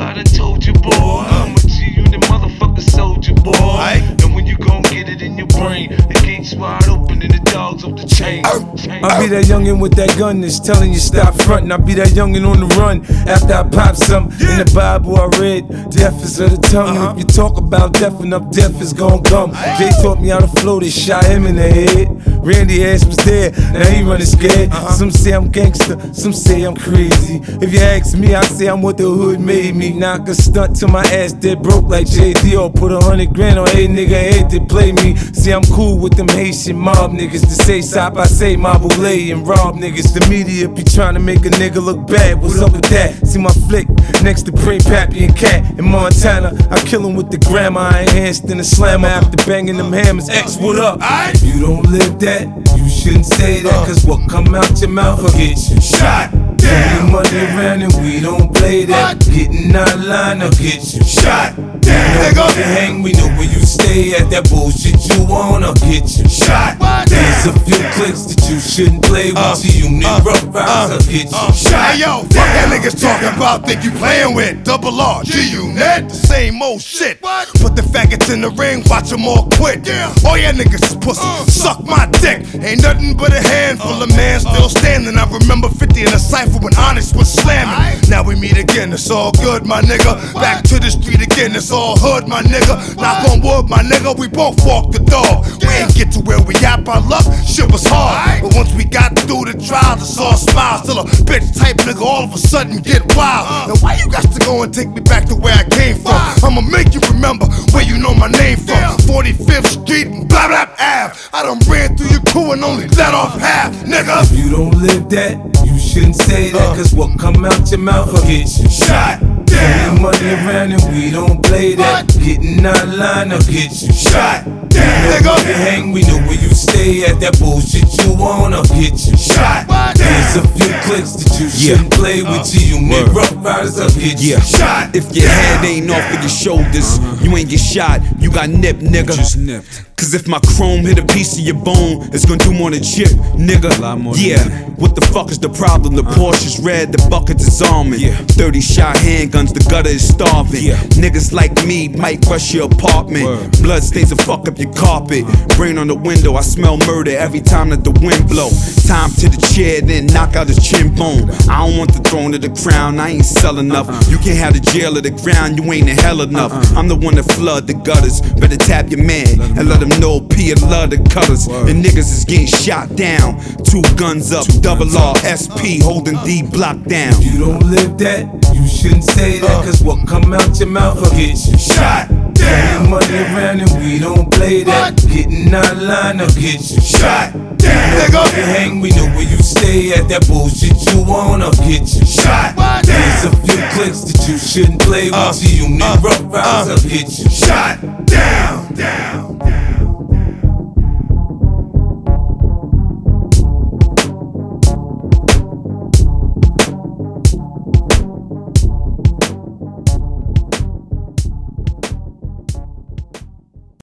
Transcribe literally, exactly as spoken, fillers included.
I done told you, boy. I'm a G-Unit motherfucker soldier, boy. And when you gon' get it in your brain, the gates wide open and the dogs off the chain. I'll be that youngin' with that gun that's telling you stop frontin'. I'll be that youngin' on the run after I pop something. In the Bible I read, death is of the tongue. And if you talk about death, enough death is gon' come. Jay taught me how to flow, they shot him in the head. Randy ass was there, now he running scared. Some say I'm gangster, some say I'm crazy. If you ask me, I say I'm what the hood made me. Knock a stunt till my ass dead broke like J D. Or put a hundred grand on a nigga head to play me. See, I'm cool with them Haitian mob niggas. To say stop, I say Mabule and rob niggas. The media be trying to make a nigga look bad. What's up with that? See my flick next to Pray Pappy and Cat in Montana. I kill him with the grandma, I enhanced in the slammer after banging them hammers. X, what up? If you don't live that, you shouldn't say that. Cause what come out your mouth will get you shot. Turn your money around and we don't play that. Getting out of line, I'll get you shot. Damn, nigga, you hang, we know where you stay at. That bullshit you want, I'll get you shot. There's a few clicks that you shouldn't play with. Uh, you need uh, rough riders, I'll get you uh, shot. Hey yo, fuck that niggas talking about, think you playing with Double R, G-Unit, the same old shit. What? Put the faggots in the ring, watch them all quit. Yeah. All ya niggas is pussy, uh, suck my dick. Ain't nothing but a handful uh, of man still standing. I remember fifty in a cypher when Honest was slamming. Aye. Now we meet again, it's all good, my nigga. What? Back to the street again, it's all hood, my nigga. What? Knock on wood, my nigga, we both walk the dog. Yeah. We ain't get to where we at by luck, shit was hard. Aye. But once we got through the trial, it's all smiles. Still a bitch type nigga, all of a sudden get wild. Uh. Now why you got to go and take me back to where I came from? Why? I'ma make you remember where you know my name from. Yeah. forty-fifth Street and blah blah Ave. I done ran through your crew and only let off half, nigga. If you don't live that, you shouldn't say that. Cause what come out your mouth will get you shot. Turn your money around and we don't play that. Getting out of line, I'll get you shot. Damn, nigga, you hang, we know where you stay at. That bullshit you want, I'll get you shot. There's a few clicks that you shouldn't play with. You need rough riders, I'll get you shot. If your head ain't off of your shoulders, you ain't get shot, you got nipped, nigga. Just nipped. Cause if my chrome hit a piece of your bone, it's gonna do more than chip, nigga. Yeah, what the fuck is the problem? The Porsche's red, the buckets is almond. Yeah. thirty shot handguns, the gutter is starving. Yeah. Niggas like me might rush your apartment. Word. Blood stains will fuck up your carpet. Uh. Brain on the window, I smell murder every time that the wind blow. Time to the chair, then knock out his chin bone. I don't want the throne or the crown, I ain't selling enough. Uh-uh. You can't have the jail or the ground, you ain't in hell enough. Uh-uh. I'm the one that flood the gutters. Better tap your man let and let him know P and love the cutters. Word. And niggas is getting shot down. Two guns up, Two double guns R, up. S P holding D block down. If you don't live that, you shouldn't say that. Uh. Cause what come out your mouth will get you shot. Turn your money around and we don't play that. What? Getting out of line, I'll get you shot. Damn, nigga, you hang, we know where you stay at. That bullshit you want, I'll get you shot. What? There's a few clicks that you shouldn't play with. Uh, you need uh, rough riders, uh, I'll get you shot. Down, down, down.